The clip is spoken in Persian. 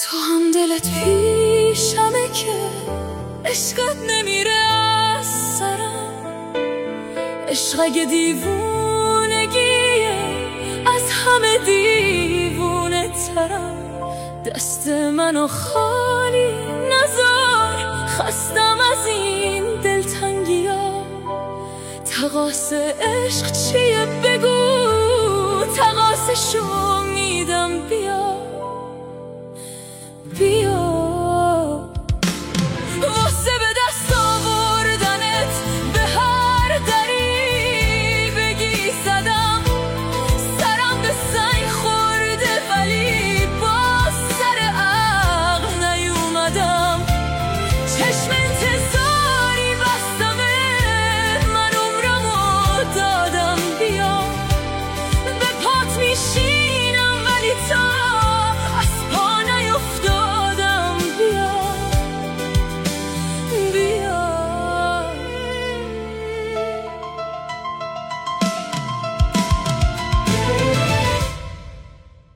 تو هم دلت پیشمه که عشقت نمیره از سرم. عشق اگه دیوونگیه از همه دیوونه ترم. دست منو خالی نذار، خستم از این دلتنگیا. تقاص عشق چیه بگو، تقاصشو میدم بیا.